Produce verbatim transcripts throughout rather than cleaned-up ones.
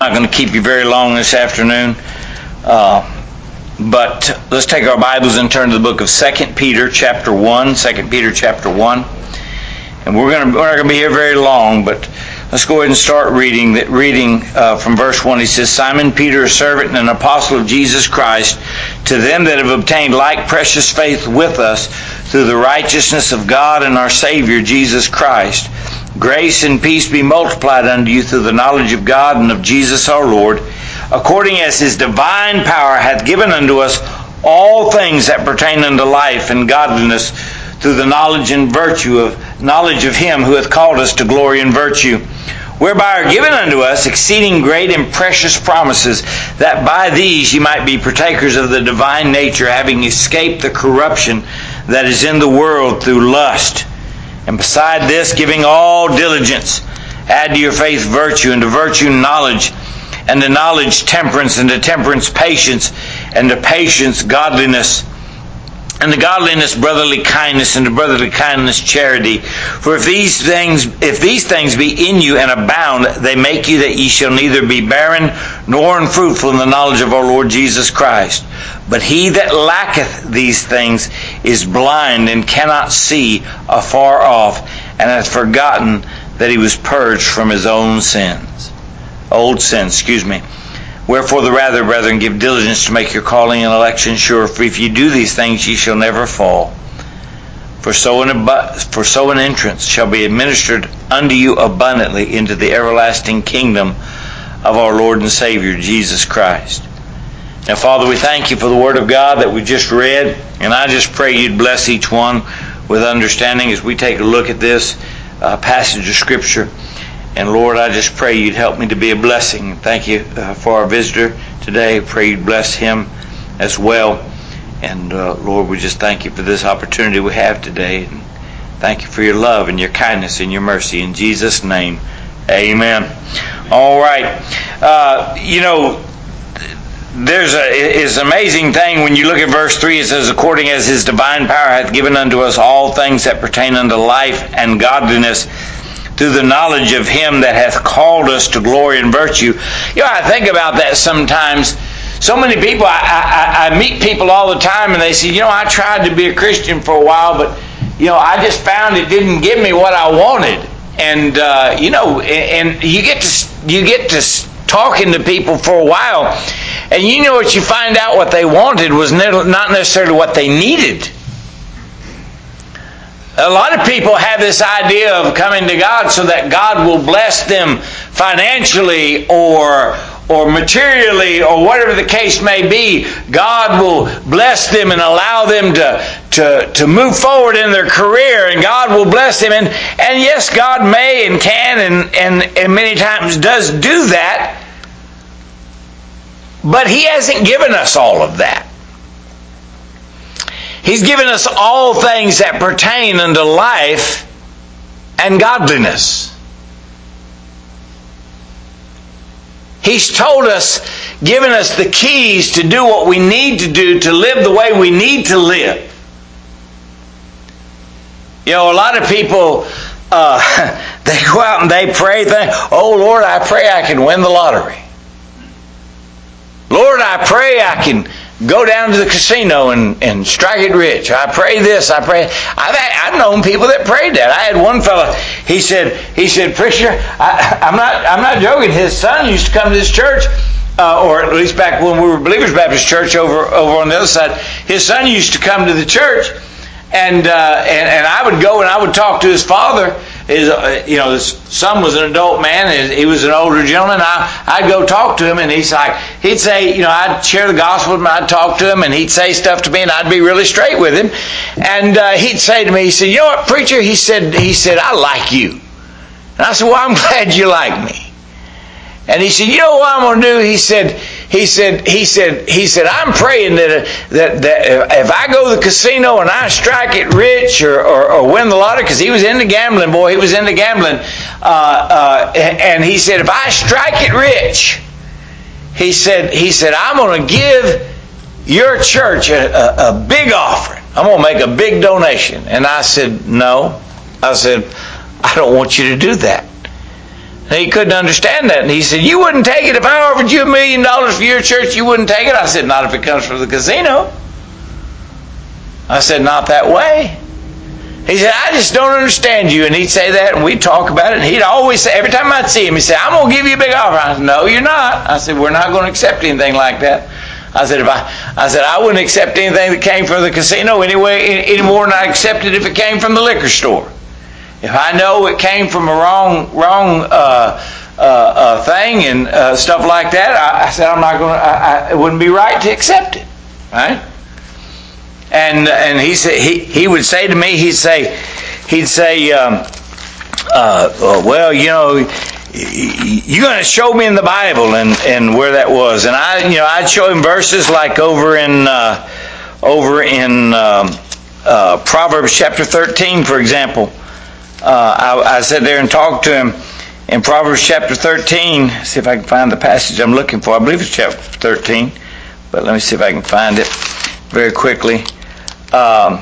I'm not going to keep you very long this afternoon, uh, but let's take our Bibles and turn to the book of Second Peter chapter one, Second Peter chapter one. And we're going to, we're not going to be here very long, but let's go ahead and start reading. Reading uh, from verse one, he says, Simon Peter, a servant and an apostle of Jesus Christ, to them that have obtained like precious faith with us through the righteousness of God and our Savior Jesus Christ. Grace and peace be multiplied unto you through the knowledge of God and of Jesus our Lord, according as His divine power hath given unto us all things that pertain unto life and godliness, through the knowledge and virtue of knowledge of Him who hath called us to glory and virtue, whereby are given unto us exceeding great and precious promises, that by these ye might be partakers of the divine nature, having escaped the corruption that is in the world through lust. And beside this, giving all diligence, add to your faith virtue, and to virtue knowledge, and to knowledge temperance, and to temperance patience, and to patience godliness, and to godliness brotherly kindness, and to brotherly kindness charity. For if these things, if these things be in you and abound, they make you that ye shall neither be barren nor unfruitful in the knowledge of our Lord Jesus Christ. But he that lacketh these things is blind and cannot see afar off, and hath forgotten that he was purged from his own sins. Old sins, excuse me. Wherefore the rather, brethren, give diligence to make your calling and election sure. For if you do these things, ye shall never fall. For so an, for so an entrance shall be administered unto you abundantly into the everlasting kingdom of our Lord and Savior, Jesus Christ. Now, Father, we thank you for the Word of God that we just read, and I just pray you'd bless each one with understanding as we take a look at this uh, passage of Scripture. And Lord, I just pray you'd help me to be a blessing. Thank you uh, for our visitor today. I pray you'd bless him as well. And uh, Lord, we just thank you for this opportunity we have today. And thank you for your love and your kindness and your mercy. In Jesus' name, amen. All right. Uh, you know, there's a it's an amazing thing when you look at verse three. It says, according as His divine power hath given unto us all things that pertain unto life and godliness, through the knowledge of Him that hath called us to glory and virtue. You know, I think about that sometimes. So many people, I, I, I meet people all the time and they say, you know, I tried to be a Christian for a while, but, you know, I just found it didn't give me what I wanted. And, uh, you know, and you get to, you get to talking to people for a while, and you know what you find out what they wanted was not necessarily what they needed. A lot of people have this idea of coming to God so that God will bless them financially or or materially or whatever the case may be. God will bless them and allow them to, to, to move forward in their career, and God will bless them. And, and yes, God may and can and, and, and many times does do that, but He hasn't given us all of that. He's given us all things that pertain unto life and godliness. He's told us, given us the keys to do what we need to do, to live the way we need to live. You know, a lot of people, uh, they go out and they pray, think, oh Lord, I pray I can win the lottery. Lord, I pray I can go down to the casino and, and strike it rich. I pray this, I pray. I've, I've known people that prayed that. I had one fellow, he said, he said, preacher, I, I'm not I'm not joking. His son used to come to this church, uh, or at least back when we were Believers Baptist Church over, over on the other side. His son used to come to the church, and, uh, and, and I would go and I would talk to his father. His, uh, you know, his son was an adult man, and he was an older gentleman. I, I'd go talk to him, and he's like, he'd say, you know, I'd share the gospel with him, I'd talk to him, and he'd say stuff to me, and I'd be really straight with him. And uh, he'd say to me, he said, you know what, preacher? He said, he said, I like you. And I said, well, I'm glad you like me. And he said, you know what I'm going to do? He said, he said, he said, he said, I'm praying that that that if I go to the casino and I strike it rich or, or, or win the lottery, because he was into gambling, boy, he was into gambling. Uh, uh, and he said, if I strike it rich, he said, he said, I'm going to give your church a, a, a big offering. I'm going to make a big donation. And I said, no. I said, I don't want you to do that. He couldn't understand that. And he said, you wouldn't take it if I offered you a million dollars for your church, you wouldn't take it. I said, not if it comes from the casino. I said, not that way. He said, I just don't understand you. And he'd say that, and we'd talk about it. And he'd always say, every time I'd see him, he'd say, I'm going to give you a big offer. I said, no, you're not. I said, we're not going to accept anything like that. I said, if I, I said, I wouldn't accept anything that came from the casino anyway, any more than I accepted if it came from the liquor store. If I know it came from a wrong, wrong uh, uh, uh, thing and uh, stuff like that, I, I said, I'm not going to. I, I, it wouldn't be right to accept it, right? And and he said he he would say to me, he'd say, he'd say, um, uh, well, you know, you're going to show me in the Bible and, and where that was, and I, you know, I'd show him verses like over in uh, over in um, uh, Proverbs chapter thirteen, for example. Uh, I, I sat there and talked to him in Proverbs chapter thirteen. See if I can find the passage I'm looking for. I believe it's chapter thirteen, but let me see if I can find it very quickly. Um,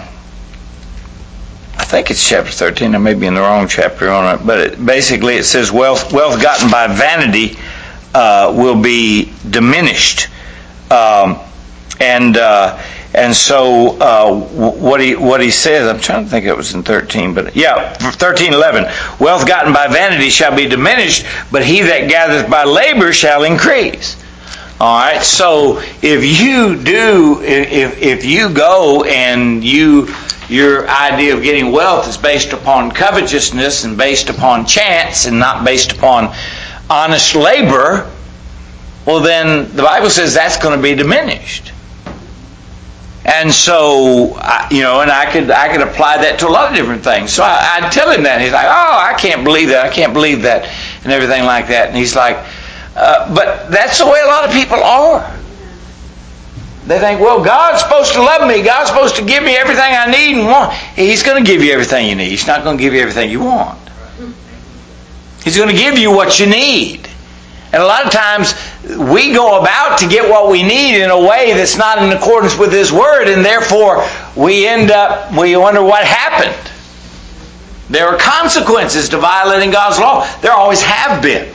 I think it's chapter thirteen. I may be in the wrong chapter on it, but it, basically it says wealth wealth gotten by vanity uh, will be diminished, um, and uh, and so uh, what he what he says. I'm trying to think it was in thirteen, but yeah, thirteen eleven. Wealth gotten by vanity shall be diminished, but he that gathereth by labor shall increase. All right, so if you do, if if you go and you your idea of getting wealth is based upon covetousness and based upon chance and not based upon honest labor, well then the Bible says that's going to be diminished. And so, you know, and I could I could apply that to a lot of different things. So I, I'd tell him that. He's like, oh, I can't believe that. I can't believe that, and everything like that. And he's like, Uh, but that's the way a lot of people are. They think, well, God's supposed to love me. God's supposed to give me everything I need and want. He's going to give you everything you need. He's not going to give you everything you want. He's going to give you what you need. And a lot of times we go about to get what we need in a way that's not in accordance with His Word, and therefore we end up, we wonder what happened. There are consequences to violating God's law. There always have been.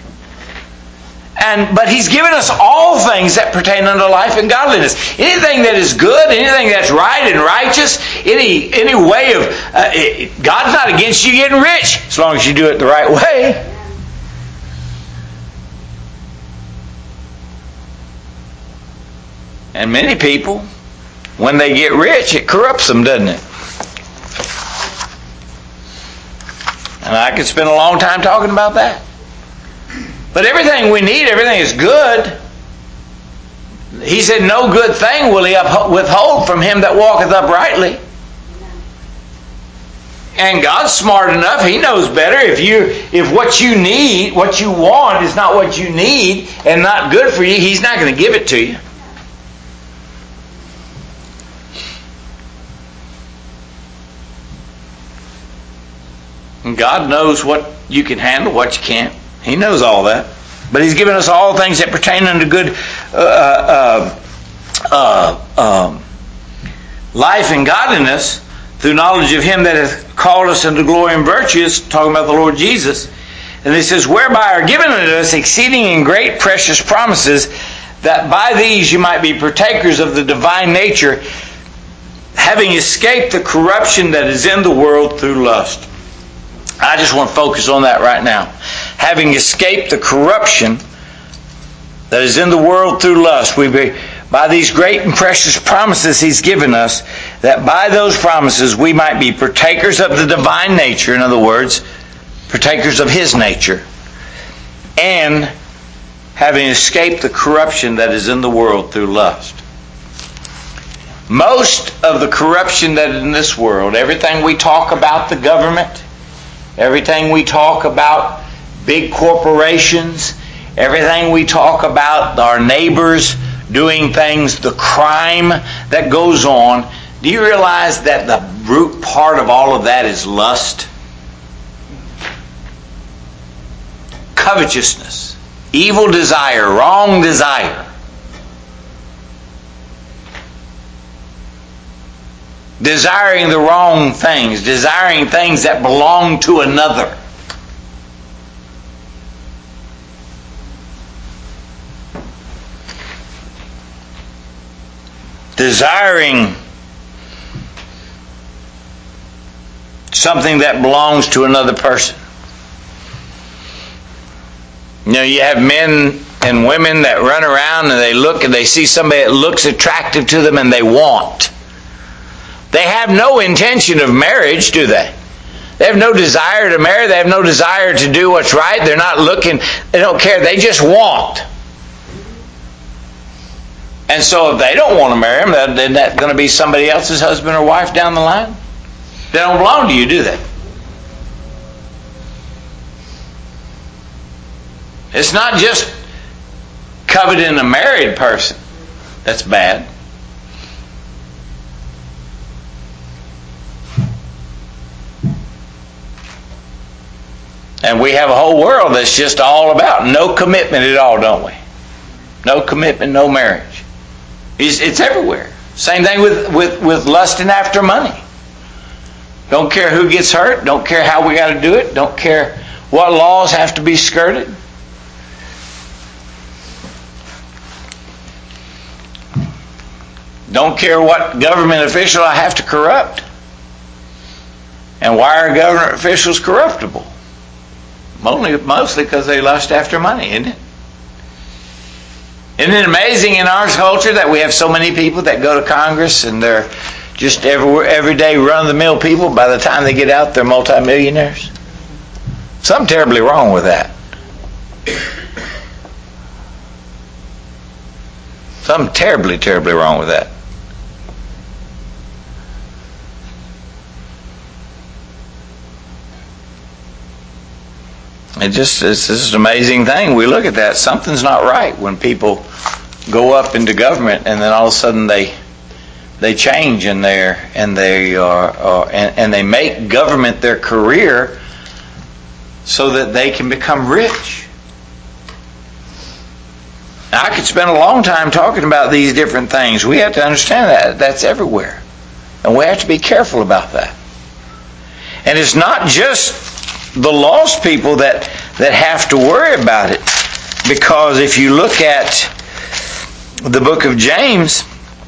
And, but He's given us all things that pertain unto life and godliness. Anything that is good, anything that's right and righteous, any any way of... Uh, it, God's not against you getting rich, as long as you do it the right way. And many people, when they get rich, it corrupts them, doesn't it? And I could spend a long time talking about that. But everything we need, everything is good. He said, no good thing will He withhold from him that walketh uprightly. And God's smart enough, He knows better. If you, if what you need, what you want is not what you need and not good for you, He's not going to give it to you. And God knows what you can handle, what you can't. He knows all that. But He's given us all things that pertain unto good uh, uh, uh, um, life and godliness through knowledge of Him that hath called us unto glory and virtues, talking about the Lord Jesus. And He says, whereby are given unto us exceeding and great precious promises, that by these you might be partakers of the divine nature, having escaped the corruption that is in the world through lust. I just want to focus on that right now. Having escaped the corruption that is in the world through lust, we be, by these great and precious promises He's given us, that by those promises we might be partakers of the divine nature, in other words, partakers of His nature, and having escaped the corruption that is in the world through lust. Most of the corruption that is in this world, everything we talk about the government, everything we talk about big corporations, everything we talk about our neighbors doing things, the crime that goes on, do you realize that the root part of all of that is lust? Covetousness, evil desire, wrong desire. Desiring the wrong things, desiring things that belong to another. desiring something that belongs to another person. You know, you have men and women that run around and they look and they see somebody that looks attractive to them and they want. They have no intention of marriage, do they? They have no desire to marry. They have no desire to do what's right. They're not looking. They don't care. They just want. And so if they don't want to marry him, then that's going to be somebody else's husband or wife down the line. They don't belong to you, do they? It's not just coveting a married person that's bad. And we have a whole world that's just all about no commitment at all, don't we? No commitment, no marriage. It's, it's everywhere. Same thing with, with, with lusting after money. Don't care who gets hurt. Don't care how we got to do it. Don't care what laws have to be skirted. Don't care what government official I have to corrupt. And why are government officials corruptible? Only, mostly because they lust after money, isn't it? Isn't it amazing in our culture that we have so many people that go to Congress and they're just every, everyday run-of-the-mill people? By the time they get out, they're multimillionaires. Something terribly wrong with that. Something terribly, terribly wrong with that. It just, it's just an amazing thing. We look at that. Something's not right when people go up into government and then all of a sudden they they change and they and they are uh, and, and they make government their career so that they can become rich. Now, I could spend a long time talking about these different things. We have to understand that that's everywhere, and we have to be careful about that. And it's not just the lost people that, that have to worry about it. Because if you look at the book of James,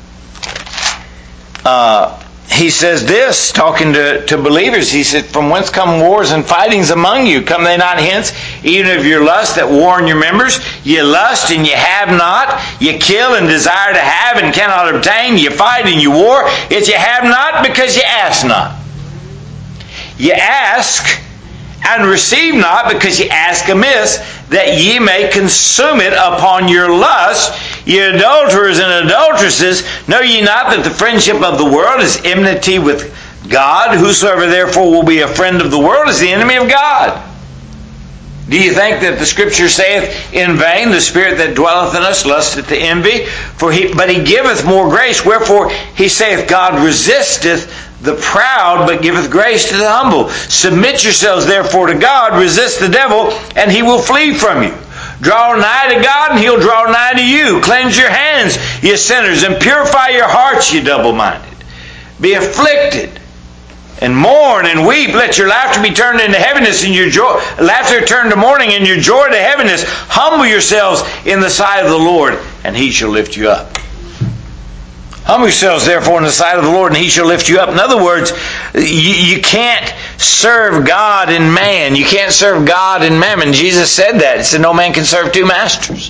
uh, he says this, talking to, to believers, he said, "From whence come wars and fightings among you? Come they not hence, even of your lust that war in your members? You lust and you have not. You kill and desire to have and cannot obtain. You fight and you war. Yet you have not because you ask not. You ask and receive not because ye ask amiss, that ye may consume it upon your lust. Ye adulterers and adulteresses, know ye not that the friendship of the world is enmity with God? Whosoever therefore will be a friend of the world is the enemy of God. Do you think that the Scripture saith in vain, the Spirit that dwelleth in us lusteth to envy? For he, but he giveth more grace. Wherefore he saith, God resisteth the proud, but giveth grace to the humble. Submit yourselves therefore to God, resist the devil, and he will flee from you. Draw nigh to God, and he'll draw nigh to you. Cleanse your hands, ye sinners, and purify your hearts, ye double-minded. Be afflicted, and mourn, and weep. Let your laughter be turned into heaviness, and your joy, laughter turned to mourning, and your joy to heaviness. Humble yourselves in the sight of the Lord, and he shall lift you up. Humble yourselves, therefore, in the sight of the Lord, and he shall lift you up. In other words, you, you can't serve God and man. You can't serve God and mammon. Jesus said that. He said no man can serve two masters.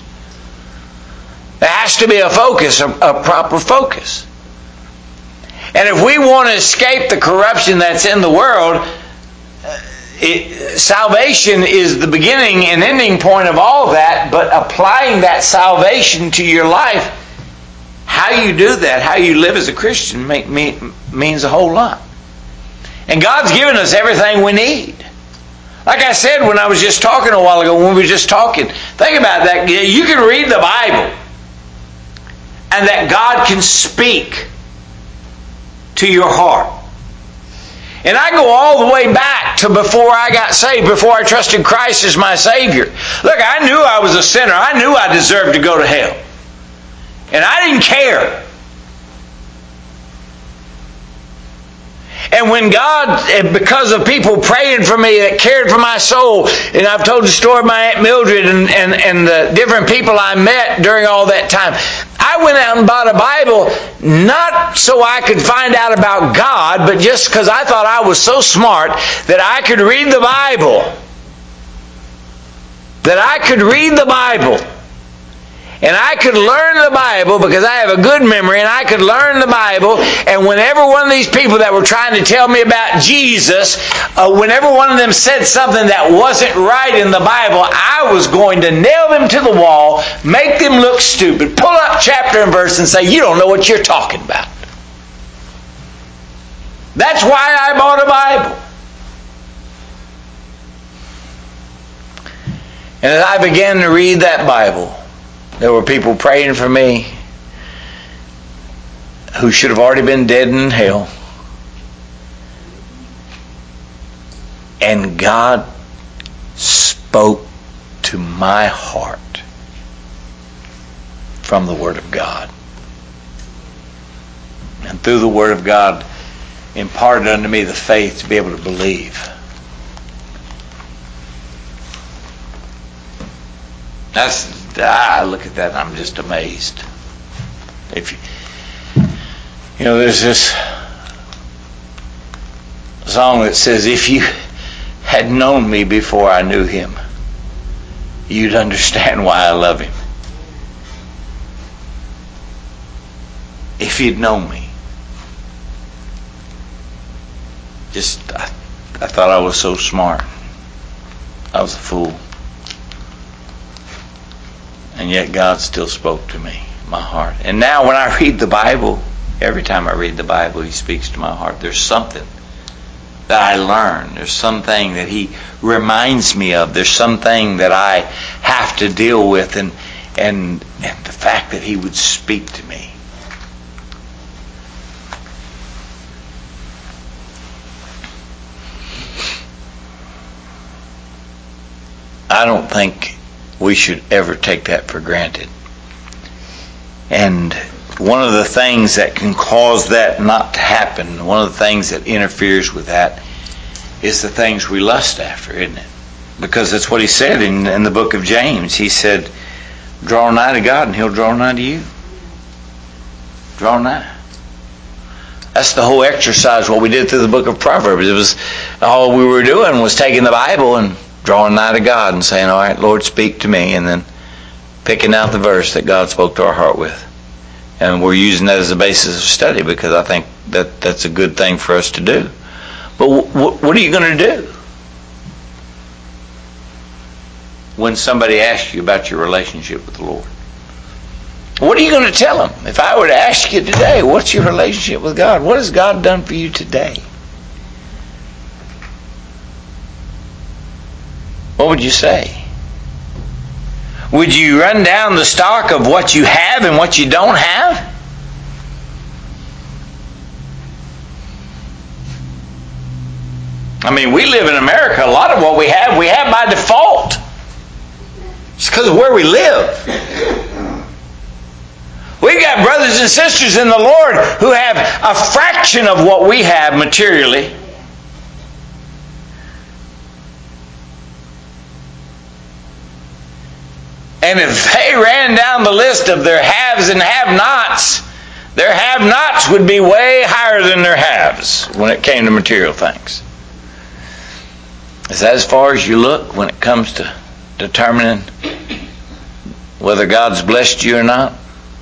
There has to be a focus, a, a proper focus. And if we want to escape the corruption that's in the world, it, salvation is the beginning and ending point of all that, but applying that salvation to your life, how you do that, how you live as a Christian, make, me, means a whole lot. And God's given us everything we need. Like I said when I was just talking a while ago, when we were just talking, think about that. You can read the Bible, and that God can speak to your heart. And I go all the way back to before I got saved, before I trusted Christ as my Savior. Look, I knew I was a sinner. I knew I deserved to go to hell. And I didn't care. And when God, because of people praying for me that cared for my soul, and I've told the story of my Aunt Mildred and, and, and the different people I met during all that time, I went out and bought a Bible not so I could find out about God, but just because I thought I was so smart that I could read the Bible. That I could read the Bible. And I could learn the Bible because I have a good memory, and I could learn the Bible. And whenever one of these people that were trying to tell me about Jesus, uh, whenever one of them said something that wasn't right in the Bible, I was going to nail them to the wall, make them look stupid, pull up chapter and verse and say, you don't know what you're talking about. That's why I bought a Bible. And as I began to read that Bible, there were people praying for me who should have already been dead in hell. And God spoke to my heart from the Word of God. And through the Word of God, imparted unto me the faith to be able to believe. That's, I look at that and I'm just amazed. If you, you know, there's this song that says, if you had known me before I knew him, you'd understand why I love him. If you'd known me. Just, I, I thought I was so smart. I was a fool. And yet God still spoke to me, my heart. And now when I read the Bible, every time I read the Bible, He speaks to my heart. There's something that I learn. There's something that He reminds me of. There's something that I have to deal with. And, and, and the fact that He would speak to me. I don't think we should ever take that for granted. And one of the things that can cause that not to happen, one of the things that interferes with that, is the things we lust after, isn't it? Because that's what he said in, in the book of James. He said, draw nigh to God and He'll draw nigh to you. Draw nigh. That's the whole exercise, what we did through the book of Proverbs. It was, all we were doing was taking the Bible and drawing nigh to God and saying, all right, Lord, speak to me, and then picking out the verse that God spoke to our heart with. And we're using that as a basis of study because I think that that's a good thing for us to do. But w- w- what are you going to do when somebody asks you about your relationship with the Lord? What are you going to tell them? If I were to ask you today, what's your relationship with God? What has God done for you today? What would you say? Would you run down the stock of what you have and what you don't have? I mean, we live in America. A lot of what we have, we have by default. It's because of where we live. We've got brothers and sisters in the Lord who have a fraction of what we have materially. And if they ran down the list of their haves and have-nots, their have-nots would be way higher than their haves when it came to material things. Is that as far as you look when it comes to determining whether God's blessed you or not?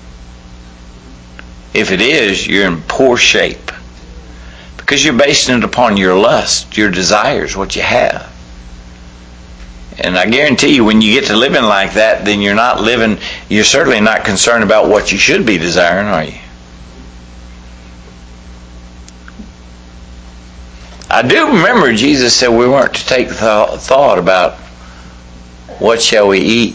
If it is, you're in poor shape. Because you're basing it upon your lust, your desires, what you have. And I guarantee you, when you get to living like that, then you're not living, you're certainly not concerned about what you should be desiring, are you? I do remember Jesus said we weren't to take th- thought about what shall we eat,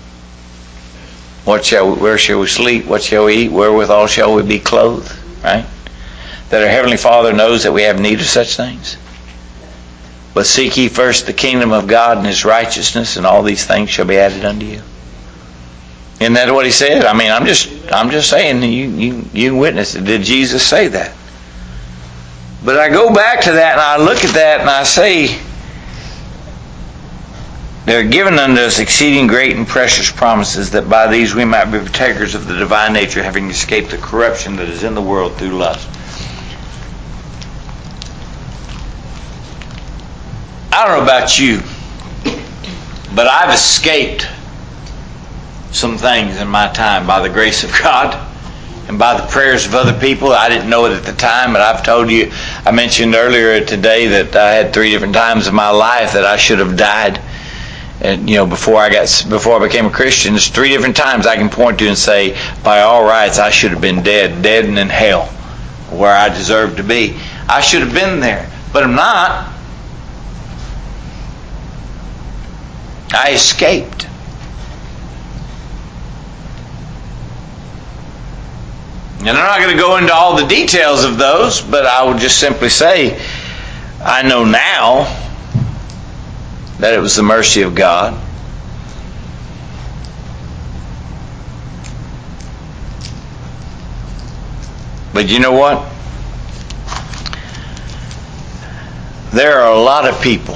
what shall we, where shall we sleep, what shall we eat, wherewithal shall we be clothed, right? That our Heavenly Father knows that we have need of such things. But seek ye first the kingdom of God and His righteousness, and all these things shall be added unto you. Isn't that what He said? I mean, I'm just, I'm just saying. You, you, you witness it. Did Jesus say that? But I go back to that and I look at that and I say, There are given unto us exceeding great and precious promises, that by these we might be partakers of the divine nature, having escaped the corruption that is in the world through lust. I don't know about you, but I've escaped some things in my time by the grace of God and by the prayers of other people. I didn't know it at the time, but I've told you, I mentioned earlier today that I had three different times in my life that I should have died. And, you know, before I got, before I became a Christian, there's three different times I can point to and say, by all rights, I should have been dead, dead and in hell, where I deserved to be. I should have been there, but I'm not. I escaped. And I'm not going to go into all the details of those, but I will just simply say, I know now that it was the mercy of God. But you know what? There are a lot of people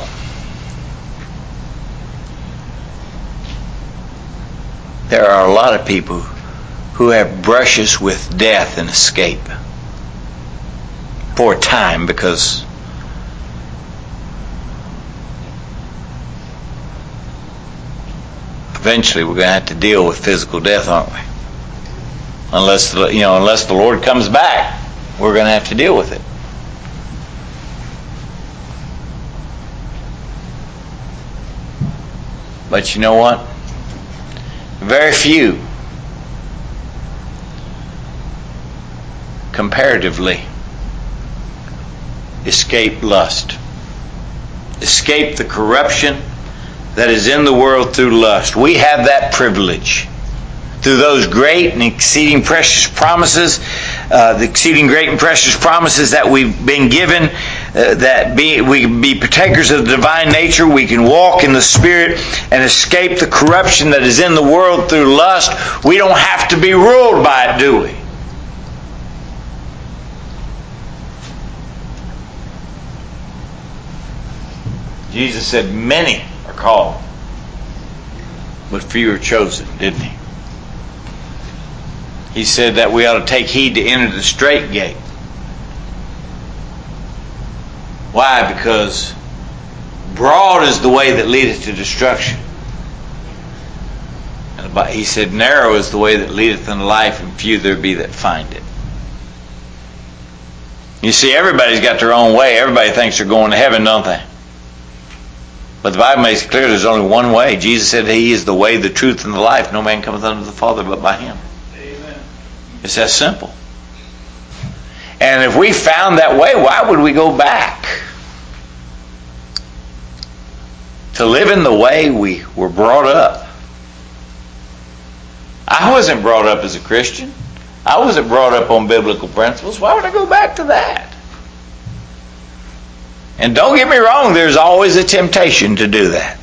there are a lot of people who have brushes with death and escape for a time, because eventually we're going to have to deal with physical death, aren't we? Unless the, you know, unless the Lord comes back, we're going to have to deal with it. But you know what? Very few, comparatively, escape lust, escape the corruption that is in the world through lust. We have that privilege through those great and exceeding precious promises, uh, the exceeding great and precious promises that we've been given, uh, that be, we can be partakers of the divine nature. We can walk in the Spirit and escape the corruption that is in the world through lust. We don't have to be ruled by it, do we? Jesus said many are called, but few are chosen, didn't he? He said that we ought to take heed to enter the straight gate. Why? Because broad is the way that leadeth to destruction. And he said narrow is the way that leadeth unto life, and few there be that find it. You see, everybody's got their own way. Everybody thinks they're going to heaven, don't they? But the Bible makes it clear there's only one way. Jesus said he is the way, the truth, and the life. No man cometh unto the Father but by him. Amen. It's that simple. And if we found that way, why would we go back to live in the way we were brought up? I wasn't brought up as a Christian. I wasn't brought up on biblical principles. Why would I go back to that? And don't get me wrong, there's always a temptation to do that.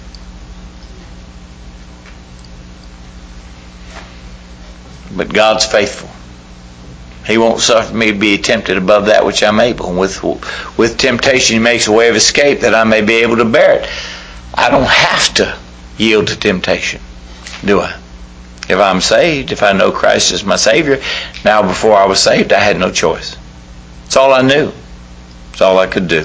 But God's faithful. He won't suffer me to be tempted above that which I'm able. And with, with temptation, he makes a way of escape that I may be able to bear it. I don't have to yield to temptation, do I? If I'm saved, if I know Christ is my Savior, now before I was saved, I had no choice. It's all I knew. It's all I could do.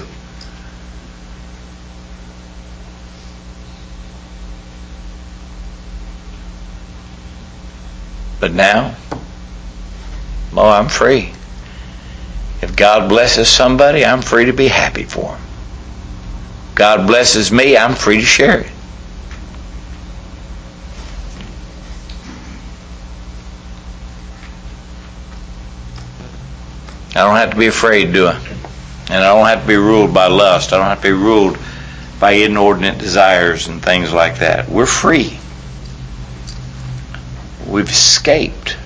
But now, well, I'm free. If God blesses somebody, I'm free to be happy for him. God blesses me, I'm free to share it. I don't have to be afraid, do I? And I don't have to be ruled by lust. I don't have to be ruled by inordinate desires and things like that. We're free. We've escaped.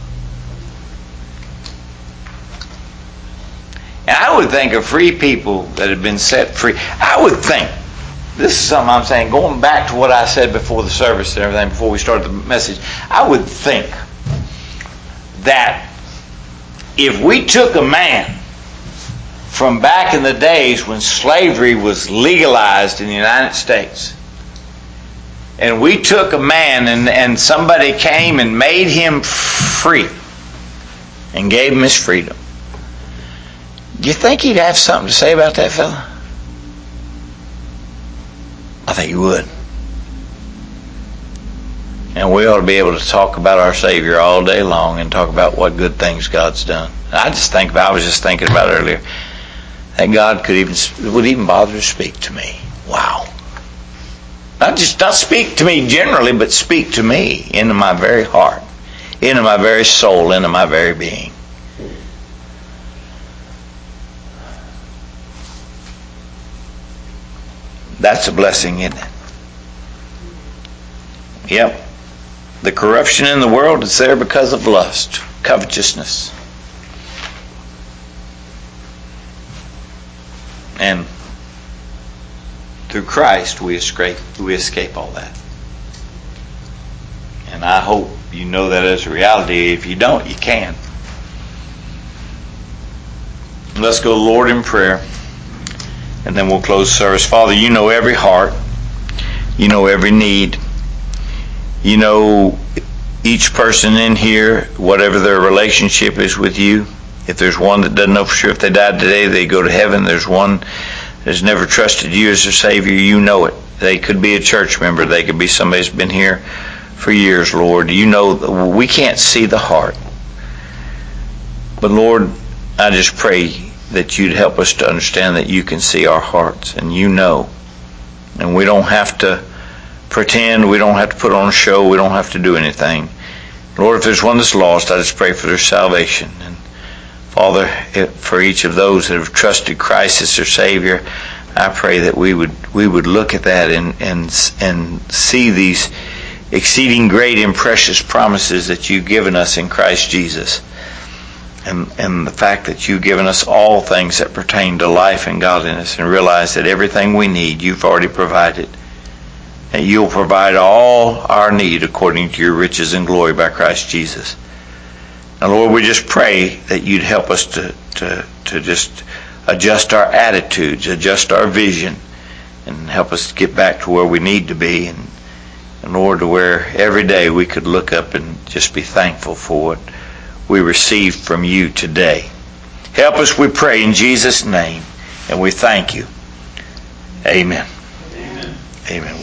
And I would think of free people that have been set free. I would think, this is something I'm saying, going back to what I said before the service and everything, before we started the message, I would think that if we took a man from back in the days when slavery was legalized in the United States, and we took a man and, and somebody came and made him free and gave him his freedom, do you think he'd have something to say about that fella? I think he would. And we ought to be able to talk about our Savior all day long and talk about what good things God's done. I just think about, I was just thinking about it earlier, that God could even would even bother to speak to me. Wow. Not just not speak to me generally, but speak to me into my very heart, into my very soul, into my very being. That's a blessing, isn't it? Yep. The corruption in the world is there because of lust, covetousness. And through Christ we escape, we escape all that. And I hope you know that as a reality. If you don't, you can. Let's go, Lord, in prayer. And then we'll close the service. Father, you know every heart. You know every need. You know each person in here, whatever their relationship is with you. If there's one that doesn't know for sure if they died today, they go to heaven. There's one that's never trusted you as their Savior. You know it. They could be a church member. They could be somebody who's been here for years, Lord. You know, we can't see the heart. But Lord, I just pray that you'd help us to understand that you can see our hearts and you know. And we don't have to pretend. We don't have to put on a show. We don't have to do anything. Lord, if there's one that's lost, I just pray for their salvation. And Father, for each of those that have trusted Christ as their Savior, I pray that we would we would look at that and and and see these exceeding great and precious promises that you've given us in Christ Jesus. And, and the fact that you've given us all things that pertain to life and godliness, and realize that everything we need you've already provided. And you'll provide all our need according to your riches and glory by Christ Jesus. Now, Lord, we just pray that you'd help us to, to, to just adjust our attitudes, adjust our vision, and help us to get back to where we need to be. And, and Lord, to where every day we could look up and just be thankful for what we received from you today. Help us, we pray, in Jesus' name, and we thank you. Amen. Amen. Amen.